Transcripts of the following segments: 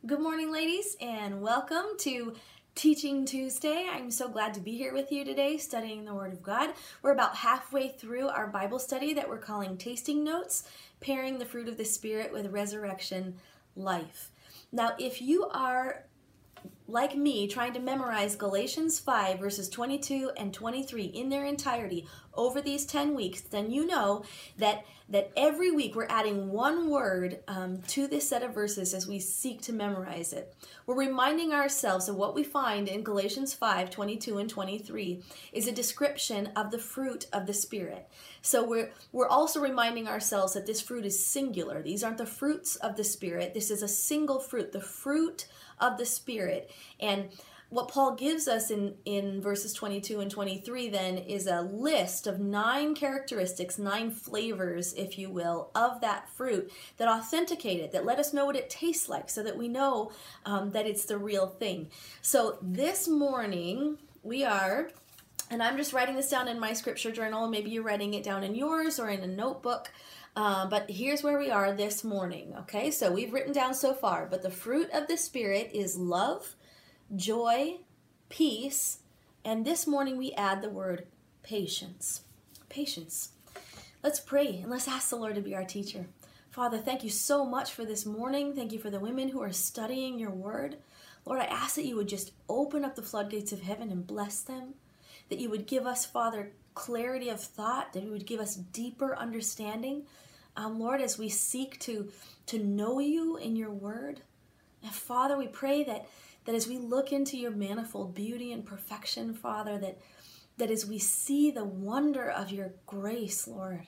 Good morning, ladies, and welcome to Teaching Tuesday. I'm so glad to be here with you today studying the Word of God. We're about halfway through our Bible study that we're calling Tasting Notes, Pairing the Fruit of the Spirit with Resurrection Life. Now, if you are like me, trying to memorize Galatians 5 verses 22 and 23 in their entirety over these 10 weeks, then you know that every week we're adding one word to this set of verses as we seek to memorize it. We're reminding ourselves of what we find in Galatians 5, 22 and 23 is a description of the fruit of the Spirit. So we're also reminding ourselves that this fruit is singular. These aren't the fruits of the Spirit. This is a single fruit, the fruit of the Spirit. And what Paul gives us in verses 22 and 23 then is a list of 9 characteristics, 9 flavors, if you will, of that fruit that authenticate it, that let us know what it tastes like so that we know that it's the real thing. So this morning we are, and I'm just writing this down in my scripture journal, maybe you're writing it down in yours or in a notebook, but here's where we are this morning, okay? So we've written down so far, but the fruit of the Spirit is love, joy, peace, and this morning we add the word patience. Patience. Let's pray and let's ask the Lord to be our teacher. Father, thank you so much for this morning. Thank you for the women who are studying your word. Lord, I ask that you would just open up the floodgates of heaven and bless them, that you would give us, Father, clarity of thought, that you would give us deeper understanding. Lord, as we seek to know you in your word. And Father, we pray that as we look into your manifold beauty and perfection, Father, that as we see the wonder of your grace, Lord,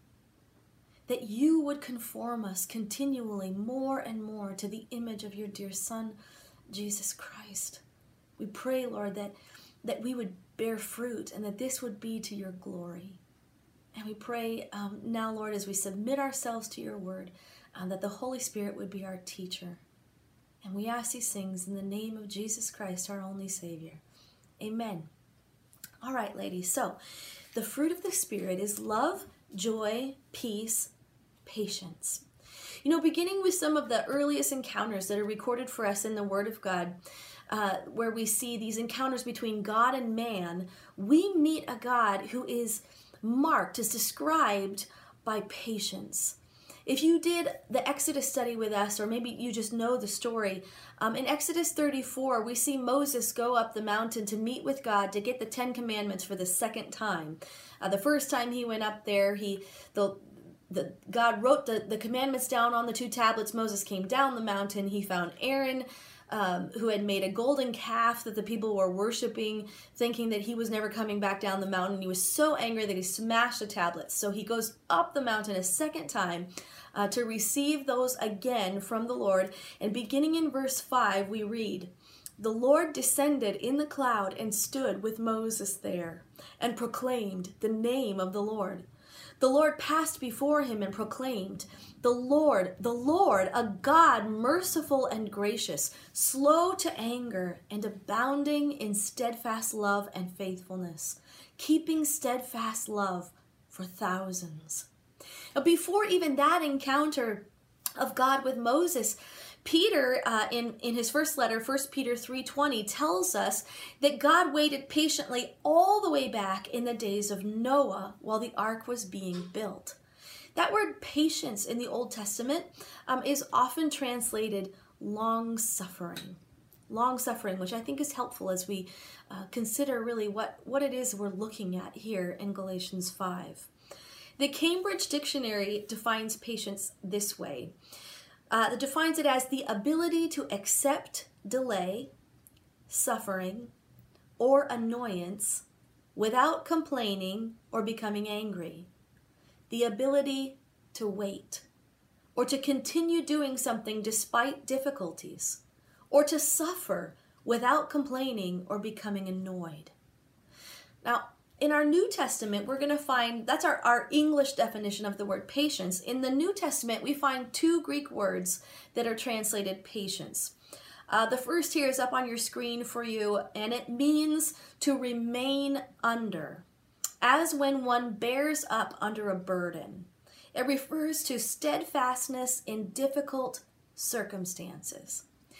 that you would conform us continually more and more to the image of your dear Son, Jesus Christ. We pray, Lord, that we would bear fruit and that this would be to your glory. And we pray now, Lord, as we submit ourselves to your word, that the Holy Spirit would be our teacher. And we ask these things in the name of Jesus Christ, our only Savior. Amen. All right, ladies. So the fruit of the Spirit is love, joy, peace, patience. You know, beginning with some of the earliest encounters that are recorded for us in the Word of God, where we see these encounters between God and man, we meet a God who is described by patience. If you did the Exodus study with us, or maybe you just know the story, in Exodus 34, we see Moses go up the mountain to meet with God to get the 10 Commandments for the second time. The first time he went up there, God wrote the commandments down on the 2 tablets. Moses came down the mountain. He found Aaron, who had made a golden calf that the people were worshiping, thinking that he was never coming back down the mountain. He was so angry that he smashed the tablets. So he goes up the mountain a second time to receive those again from the Lord. And beginning in verse 5, we read, "The Lord descended in the cloud and stood with Moses there and proclaimed the name of the Lord. The Lord passed before him and proclaimed, the Lord, a God merciful and gracious, slow to anger and abounding in steadfast love and faithfulness, keeping steadfast love for thousands." Now, before even that encounter of God with Moses, Peter, in his first letter, 1 Peter 3:20, tells us that God waited patiently all the way back in the days of Noah while the ark was being built. That word patience in the Old Testament is often translated long-suffering. Long-suffering, which I think is helpful as we consider really what it is we're looking at here in Galatians 5. The Cambridge Dictionary defines patience this way. It defines it as the ability to accept delay, suffering, or annoyance without complaining or becoming angry. The ability to wait, or to continue doing something despite difficulties, or to suffer without complaining or becoming annoyed. Now, in our New Testament, we're going to find, that's our English definition of the word patience. In the New Testament, we find 2 Greek words that are translated patience. The first here is up on your screen for you, and it means to remain under, as when one bears up under a burden. It refers to steadfastness in difficult circumstances.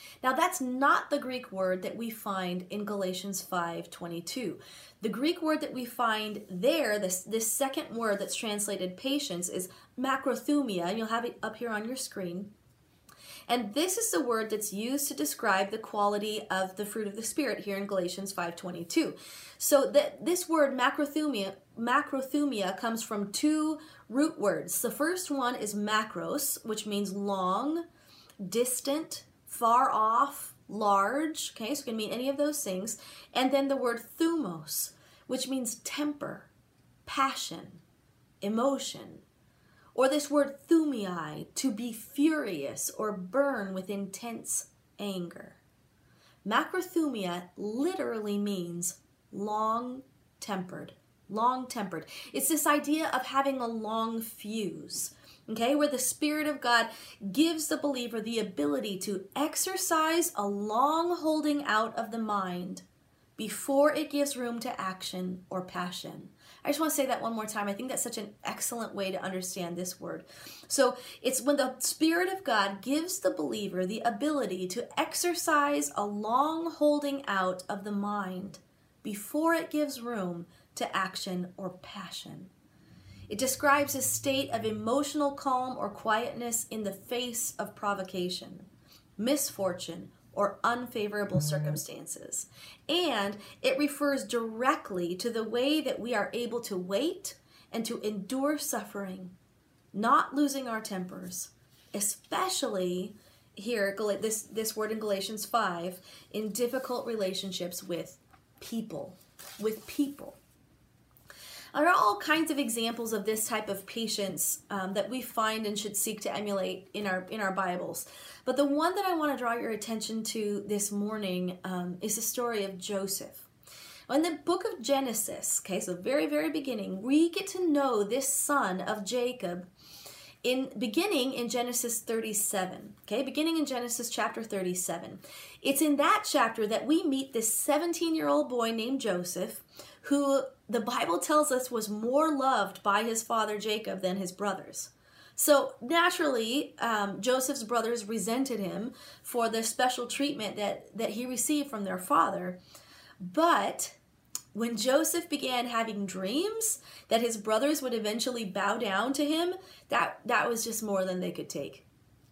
Now, that's not the Greek word that we find in Galatians 5:22. The Greek word that we find there, this second word that's translated patience, is macrothumia, and you'll have it up here on your screen. And this is the word that's used to describe the quality of the fruit of the Spirit here in Galatians 5:22. So this word macrothumia comes from two root words. The first one is macros, which means long, distant, far off, large. Okay, so it can mean any of those things. And then the word thumos, which means temper, passion, emotion. Or this word thumii, to be furious or burn with intense anger. Macrothumia literally means long-tempered. Long-tempered. It's this idea of having a long fuse, okay, where the Spirit of God gives the believer the ability to exercise a long holding out of the mind before it gives room to action or passion. I just want to say that one more time. I think that's such an excellent way to understand this word. So it's when the Spirit of God gives the believer the ability to exercise a long holding out of the mind before it gives room to action or passion. It describes a state of emotional calm or quietness in the face of provocation, misfortune, or unfavorable circumstances. And it refers directly to the way that we are able to wait and to endure suffering, not losing our tempers, especially here, this word in Galatians 5, in difficult relationships with people. There are all kinds of examples of this type of patience that we find and should seek to emulate in our Bibles. But the one that I want to draw your attention to this morning is the story of Joseph. In the book of Genesis, okay, so very, very beginning, we get to know this son of Jacob beginning in Genesis 37, okay, beginning in Genesis chapter 37. It's in that chapter that we meet this 17-year-old boy named Joseph, who the Bible tells us was more loved by his father Jacob than his brothers. So naturally, Joseph's brothers resented him for the special treatment that he received from their father. But when Joseph began having dreams that his brothers would eventually bow down to him, that was just more than they could take.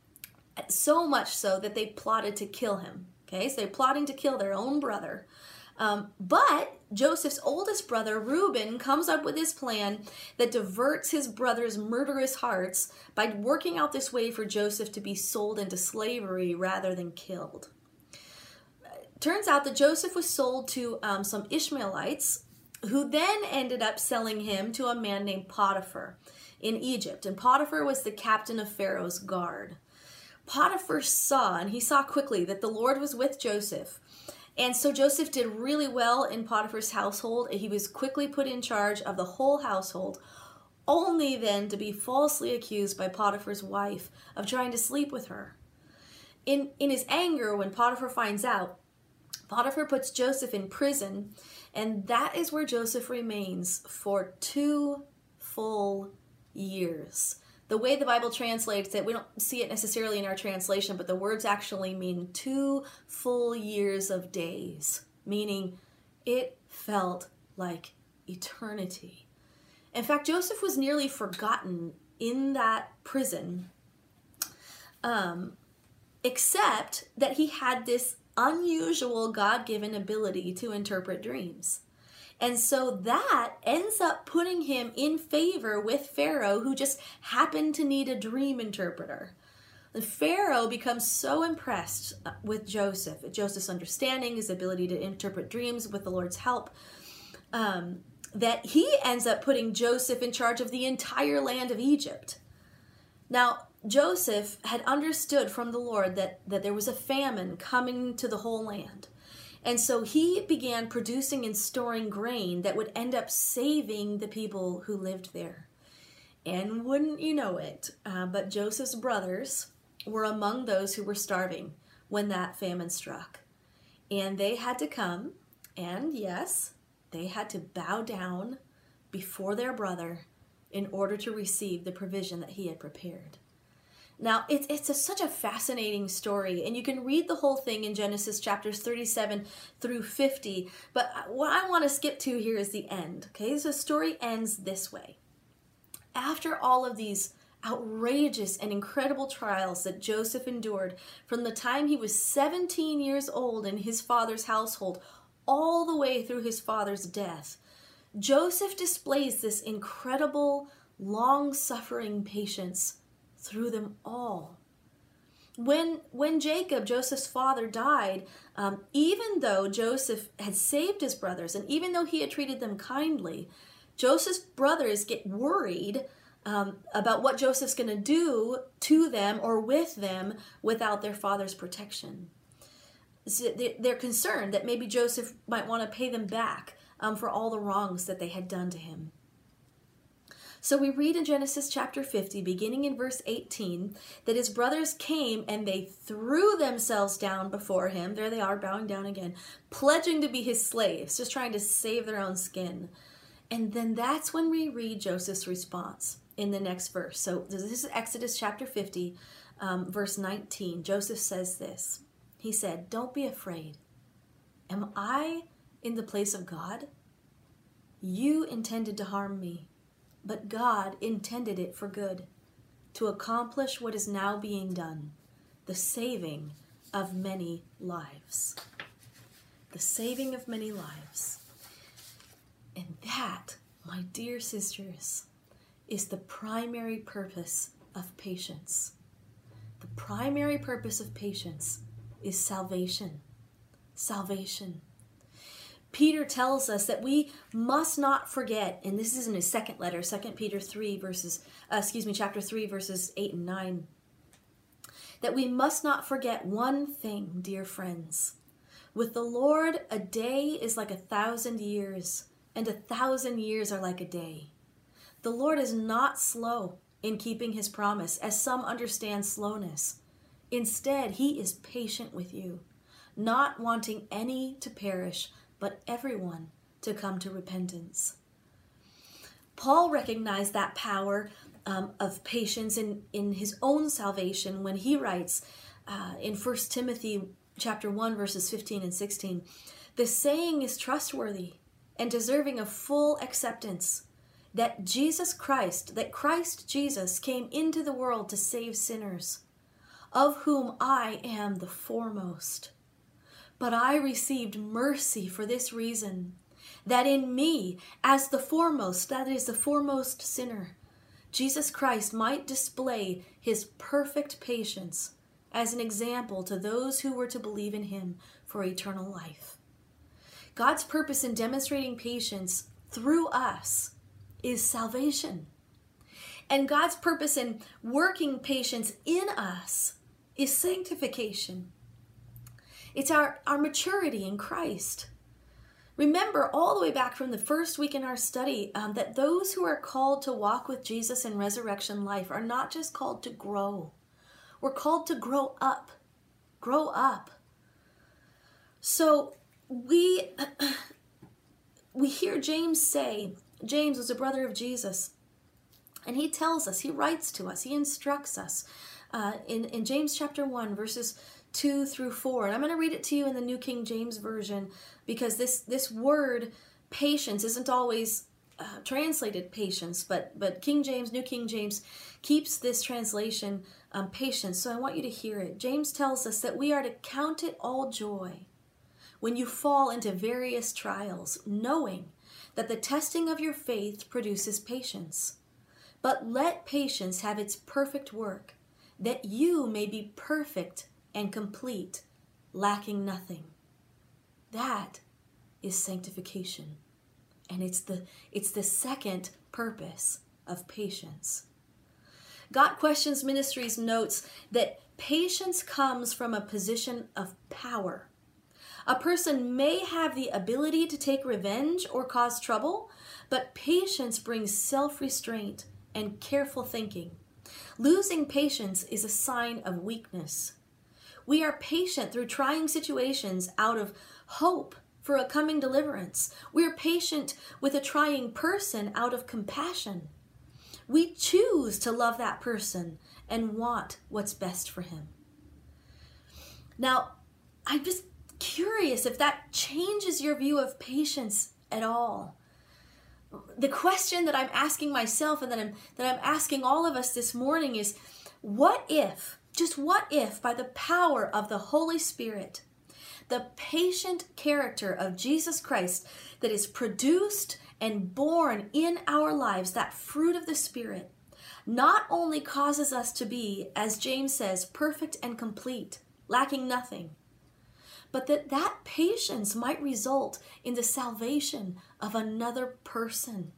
So much so that they plotted to kill him. Okay, so they're plotting to kill their own brother. But Joseph's oldest brother, Reuben, comes up with this plan that diverts his brother's murderous hearts by working out this way for Joseph to be sold into slavery rather than killed. Turns out that Joseph was sold to some Ishmaelites, who then ended up selling him to a man named Potiphar in Egypt. And Potiphar was the captain of Pharaoh's guard. Potiphar saw quickly that the Lord was with Joseph. And so Joseph did really well in Potiphar's household. He was quickly put in charge of the whole household, only then to be falsely accused by Potiphar's wife of trying to sleep with her. In his anger, when Potiphar finds out, Potiphar puts Joseph in prison, and that is where Joseph remains for 2 full years. The way the Bible translates it, we don't see it necessarily in our translation, but the words actually mean 2 full years of days, meaning it felt like eternity. In fact, Joseph was nearly forgotten in that prison, except that he had this unusual God-given ability to interpret dreams. And so that ends up putting him in favor with Pharaoh, who just happened to need a dream interpreter. And Pharaoh becomes so impressed with Joseph's understanding, his ability to interpret dreams with the Lord's help, that he ends up putting Joseph in charge of the entire land of Egypt. Now, Joseph had understood from the Lord that there was a famine coming to the whole land. And so he began producing and storing grain that would end up saving the people who lived there. And wouldn't you know it, but Joseph's brothers were among those who were starving when that famine struck. And they had to come, and yes, they had to bow down before their brother in order to receive the provision that he had prepared. Now, such a fascinating story, and you can read the whole thing in Genesis chapters 37 through 50, but what I want to skip to here is the end, okay? So the story ends this way. After all of these outrageous and incredible trials that Joseph endured from the time he was 17 years old in his father's household all the way through his father's death, Joseph displays this incredible, long-suffering patience through them all. When Jacob, Joseph's father, died, even though Joseph had saved his brothers and even though he had treated them kindly, Joseph's brothers get worried about what Joseph's going to do to them or with them without their father's protection. So they're concerned that maybe Joseph might want to pay them back for all the wrongs that they had done to him. So we read in Genesis chapter 50, beginning in verse 18, that his brothers came and they threw themselves down before him. There they are, bowing down again, pledging to be his slaves, just trying to save their own skin. And then that's when we read Joseph's response in the next verse. So this is Exodus chapter 50, verse 19. Joseph says this. He said, "Don't be afraid. Am I in the place of God? You intended to harm me, but God intended it for good, to accomplish what is now being done, the saving of many lives." The saving of many lives. And that, my dear sisters, is the primary purpose of patience. The primary purpose of patience is salvation. Salvation. Peter tells us that we must not forget, and this is in his second letter, 2 Peter chapter 3, verses 8 and 9, that we must not forget one thing, dear friends. With the Lord, a day is like 1,000 years, and 1,000 years are like a day. The Lord is not slow in keeping his promise, as some understand slowness. Instead, he is patient with you, not wanting any to perish, but everyone to come to repentance. Paul recognized that power of patience in his own salvation when he writes in 1 Timothy chapter 1, verses 15 and 16, "The saying is trustworthy and deserving of full acceptance, that Christ Jesus came into the world to save sinners, of whom I am the foremost. But I received mercy for this reason, that in me, as the foremost, that is the foremost sinner, Jesus Christ might display his perfect patience as an example to those who were to believe in him for eternal life." God's purpose in demonstrating patience through us is salvation. And God's purpose in working patience in us is sanctification. It's our maturity in Christ. Remember all the way back from the first week in our study that those who are called to walk with Jesus in resurrection life are not just called to grow. We're called to grow up. Grow up. So we hear James say, James was a brother of Jesus, and he tells us, he writes to us, he instructs us in James chapter 1, verses 2 through 4. And I'm going to read it to you in the New King James Version, because this word patience isn't always translated patience, but New King James keeps this translation patience. So I want you to hear it. James tells us that we are to count it all joy when you fall into various trials, knowing that the testing of your faith produces patience. But let patience have its perfect work, that you may be perfect and complete, lacking nothing. That is sanctification. And it's the second purpose of patience. Got Questions Ministries notes that patience comes from a position of power. A person may have the ability to take revenge or cause trouble, but patience brings self-restraint and careful thinking. Losing patience is a sign of weakness. We are patient through trying situations out of hope for a coming deliverance. We are patient with a trying person out of compassion. We choose to love that person and want what's best for him. Now, I'm just curious if that changes your view of patience at all. The question that I'm asking myself and that I'm asking all of us this morning is, what if, just what if, by the power of the Holy Spirit, the patient character of Jesus Christ that is produced and born in our lives, that fruit of the Spirit, not only causes us to be, as James says, perfect and complete, lacking nothing, but that patience might result in the salvation of another person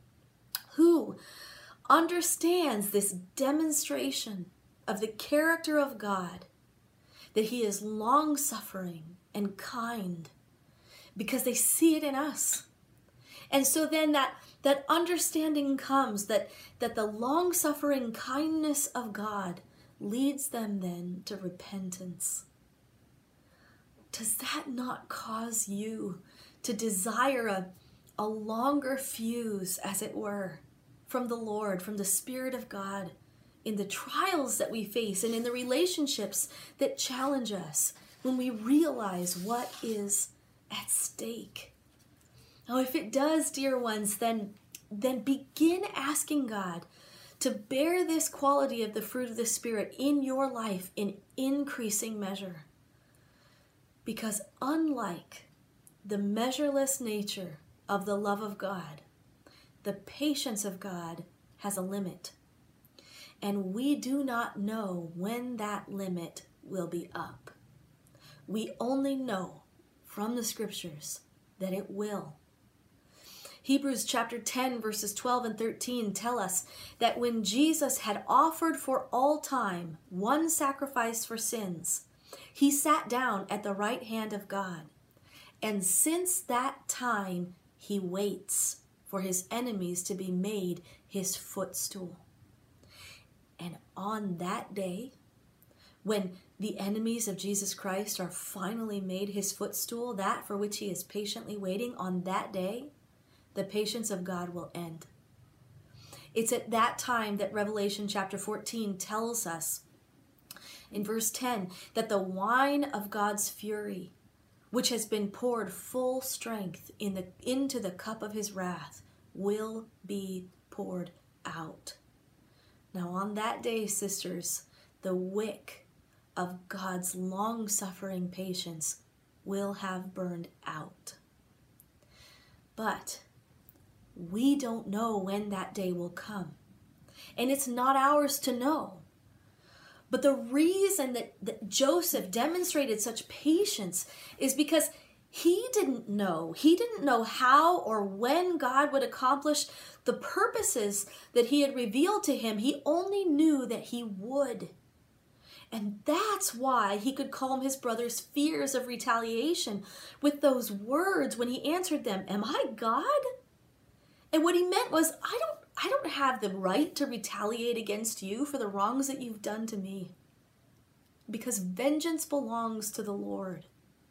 who understands this demonstration of the character of God, that he is long-suffering and kind, because they see it in us. And so then that understanding comes that the long-suffering kindness of God leads them then to repentance. Does that not cause you to desire a longer fuse, as it were, from the Lord, from the Spirit of God, in the trials that we face and in the relationships that challenge us, when we realize what is at stake? Now, if it does, dear ones, then begin asking God to bear this quality of the fruit of the Spirit in your life in increasing measure. Because unlike the measureless nature of the love of God, the patience of God has a limit. And we do not know when that limit will be up. We only know from the Scriptures that it will. Hebrews chapter 10 verses 12 and 13 tell us that when Jesus had offered for all time one sacrifice for sins, he sat down at the right hand of God. And since that time, he waits for his enemies to be made his footstool. And on that day, when the enemies of Jesus Christ are finally made his footstool, that for which he is patiently waiting, on that day, the patience of God will end. It's at that time that Revelation chapter 14 tells us in verse 10 that the wine of God's fury, which has been poured full strength into the cup of his wrath, will be poured out. Now on that day, sisters, the wick of God's long-suffering patience will have burned out. But we don't know when that day will come. And it's not ours to know. But the reason that Joseph demonstrated such patience is because he didn't know. He didn't know how or when God would accomplish the purposes that he had revealed to him. He only knew that he would. And that's why he could calm his brother's fears of retaliation with those words when he answered them, "Am I God?" And what he meant was, I don't have the right to retaliate against you for the wrongs that you've done to me, because vengeance belongs to the Lord.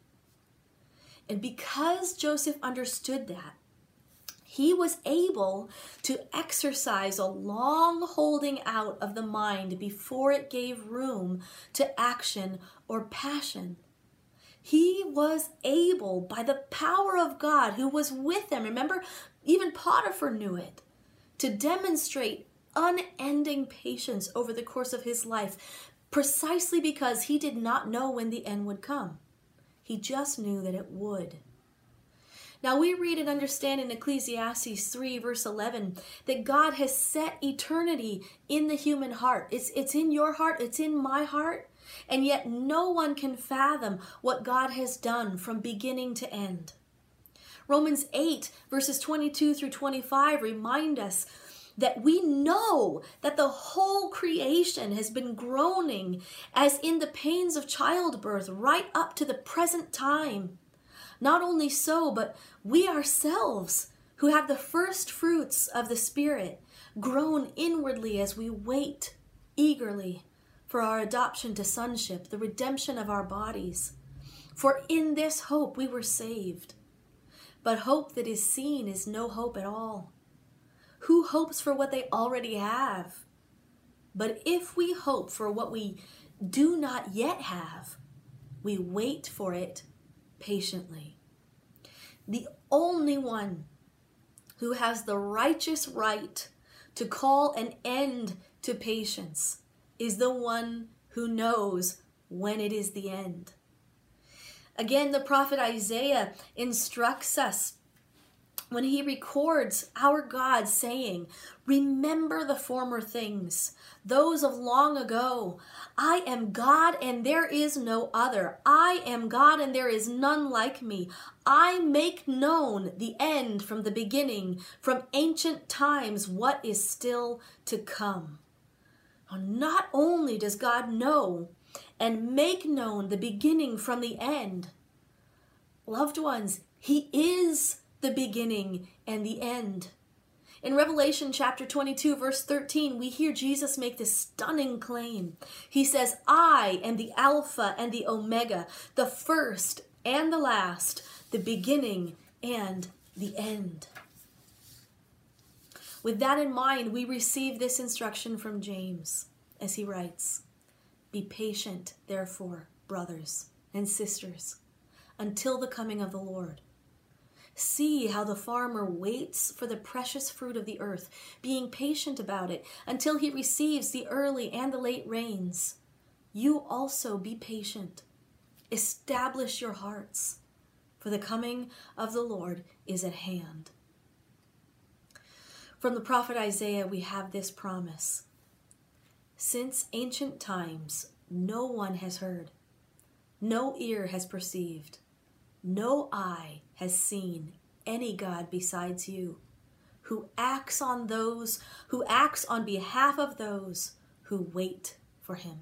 And because Joseph understood that, he was able to exercise a long holding out of the mind before it gave room to action or passion. He was able, by the power of God who was with him, remember, even Potiphar knew it, to demonstrate unending patience over the course of his life, precisely because he did not know when the end would come. He just knew that it would. Now we read and understand in Ecclesiastes 3 verse 11 that God has set eternity in the human heart. It's in your heart, it's in my heart, and yet no one can fathom what God has done from beginning to end. Romans 8 verses 22 through 25 remind us that we know that the whole creation has been groaning as in the pains of childbirth right up to the present time. Not only so, but we ourselves, who have the first fruits of the Spirit, groan inwardly as we wait eagerly for our adoption to sonship, the redemption of our bodies. For in this hope we were saved. But hope that is seen is no hope at all. Who hopes for what they already have? But if we hope for what we do not yet have, we wait for it patiently. The only one who has the righteous right to call an end to patience is the one who knows when it is the end. Again, the prophet Isaiah instructs us when he records our God saying, "Remember the former things, those of long ago. I am God and there is no other. I am God and there is none like me. I make known the end from the beginning, from ancient times what is still to come." Now, not only does God know and make known the beginning from the end, loved ones, he is the beginning and the end. In Revelation chapter 22, verse 13, we hear Jesus make this stunning claim. He says, "I am the Alpha and the Omega, the first and the last, the beginning and the end." With that in mind, we receive this instruction from James as he writes, "Be patient, therefore, brothers and sisters, until the coming of the Lord. See how the farmer waits for the precious fruit of the earth, being patient about it until he receives the early and the late rains. You also be patient. Establish your hearts, for the coming of the Lord is at hand." From the prophet Isaiah, we have this promise. "Since ancient times, no one has heard, no ear has perceived, no eye has seen any God besides you, who acts on behalf of those who wait for him."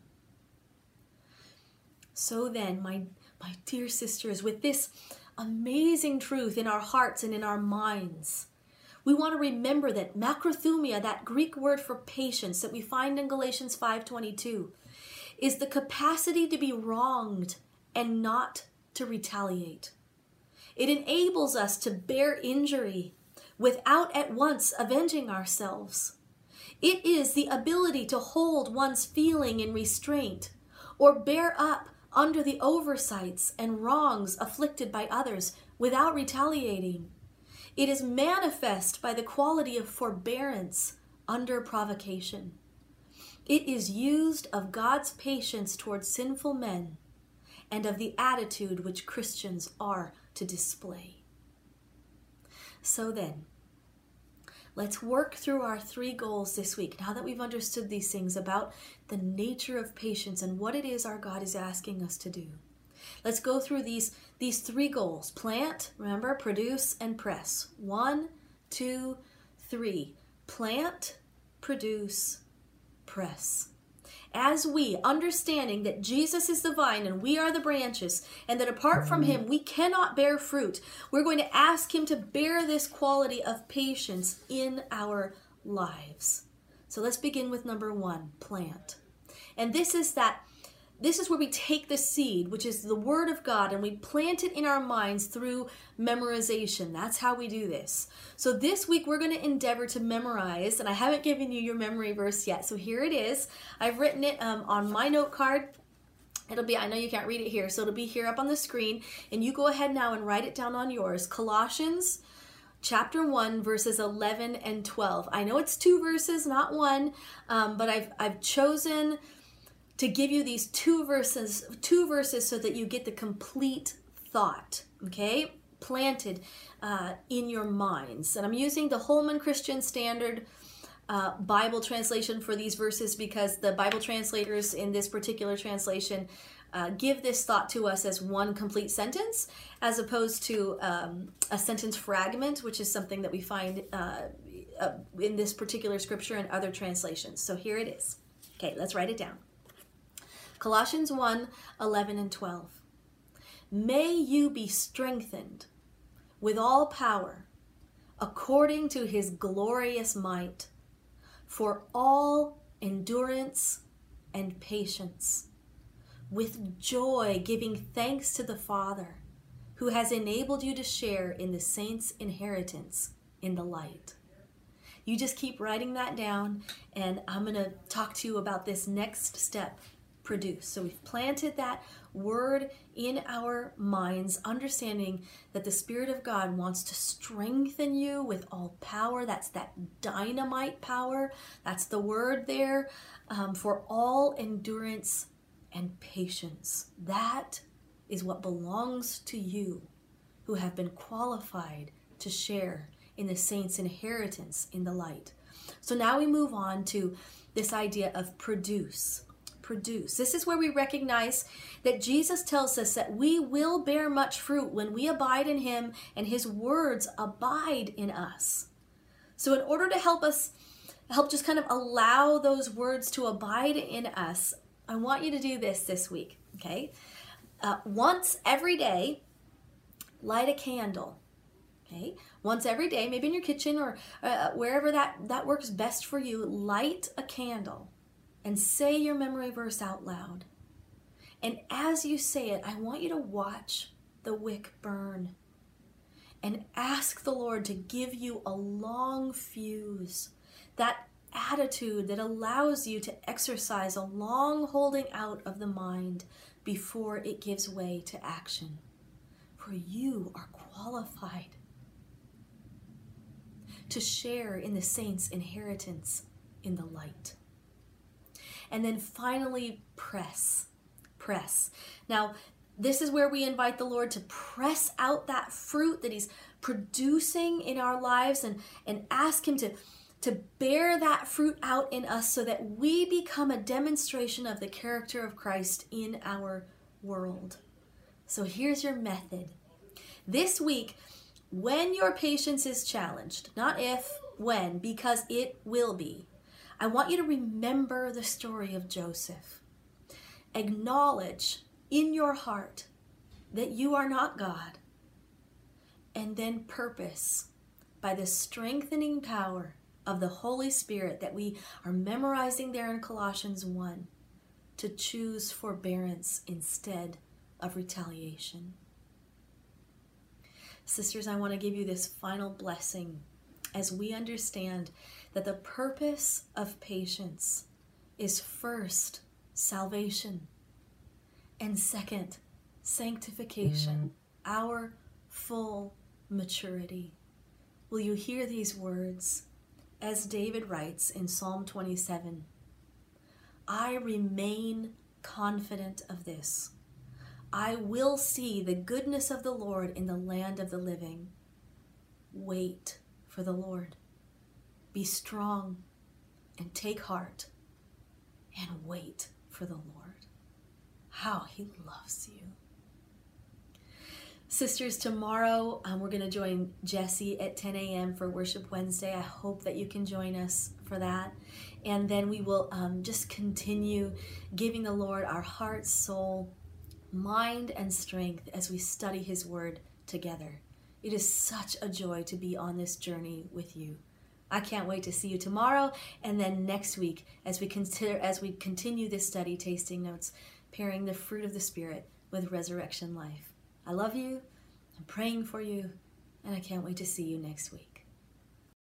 So then, my dear sisters, with this amazing truth in our hearts and in our minds, we want to remember that makrothumia, that Greek word for patience that we find in Galatians 5:22, is the capacity to be wronged and not to retaliate. It enables us to bear injury without at once avenging ourselves. It is the ability to hold one's feeling in restraint or bear up under the oversights and wrongs afflicted by others without retaliating. It is manifest by the quality of forbearance under provocation. It is used of God's patience towards sinful men and of the attitude which Christians are to display. So then, let's work through our 3 goals this week. Now that we've understood these things about the nature of patience and what it is our God is asking us to do, let's go through these 3 goals. Plant, remember, produce, and press. 1, 2, 3. Plant, produce, press. As we, understanding that Jesus is the vine and we are the branches, and that apart from him we cannot bear fruit, we're going to ask him to bear this quality of patience in our lives. So let's begin with number 1, plant. And this is where we take the seed, which is the Word of God, and we plant it in our minds through memorization. That's how we do this. So this week we're going to endeavor to memorize, and I haven't given you your memory verse yet. So here it is. I've written it on my note card. It'll be, I know you can't read it here, so it'll be here up on the screen. And you go ahead now and write it down on yours. Colossians chapter 1, verses 11 and 12. I know it's 2 verses, not 1, but I've chosen to give you these two verses so that you get the complete thought, okay, planted in your minds. And I'm using the Holman Christian Standard Bible translation for these verses because the Bible translators in this particular translation give this thought to us as one complete sentence, as opposed to a sentence fragment, which is something that we find in this particular scripture and other translations. So here it is. Okay, let's write it down. Colossians 1, 11 and 12. May you be strengthened with all power according to his glorious might, for all endurance and patience, with joy giving thanks to the Father, who has enabled you to share in the saints' inheritance in the light. you just keep writing that down, and I'm going to talk to you about this next step, produce. So we've planted that word in our minds, understanding that the Spirit of God wants to strengthen you with all power. That's that dynamite power. That's the word there, for all endurance and patience. That is what belongs to you, who have been qualified to share in the saints' inheritance in the light. So now we move on to this idea of produce. Produce. This is where we recognize that Jesus tells us that we will bear much fruit when we abide in him and his words abide in us. So in order to help just kind of allow those words to abide in us, I want you to do this week, okay? Once every day, light a candle, okay? Once every day, maybe in your kitchen or wherever that works best for you, light a candle and say your memory verse out loud. And as you say it, I want you to watch the wick burn and ask the Lord to give you a long fuse, that attitude that allows you to exercise a long holding out of the mind before it gives way to action. For you are qualified to share in the saints' inheritance in the light. And then finally, press. Now, this is where we invite the Lord to press out that fruit that he's producing in our lives and ask him to bear that fruit out in us so that we become a demonstration of the character of Christ in our world. So here's your method. This week, when your patience is challenged, not if, when, because it will be, I want you to remember the story of Joseph. Acknowledge in your heart that you are not God, and then purpose by the strengthening power of the Holy Spirit that we are memorizing there in Colossians 1 to choose forbearance instead of retaliation. Sisters, I want to give you this final blessing as we understand that the purpose of patience is first salvation and second sanctification, our full maturity. Will you hear these words as David writes in Psalm 27? I remain confident of this. I will see the goodness of the Lord in the land of the living. Wait for the Lord. Be strong and take heart and wait for the Lord. How he loves you. Sisters, tomorrow we're going to join Jesse at 10 a.m. for Worship Wednesday. I hope that you can join us for that. And then we will just continue giving the Lord our heart, soul, mind, and strength as we study his word together. It is such a joy to be on this journey with you. I can't wait to see you tomorrow and then next week as we continue this study, Tasting Notes, pairing the fruit of the Spirit with resurrection life. I love you, I'm praying for you, and I can't wait to see you next week.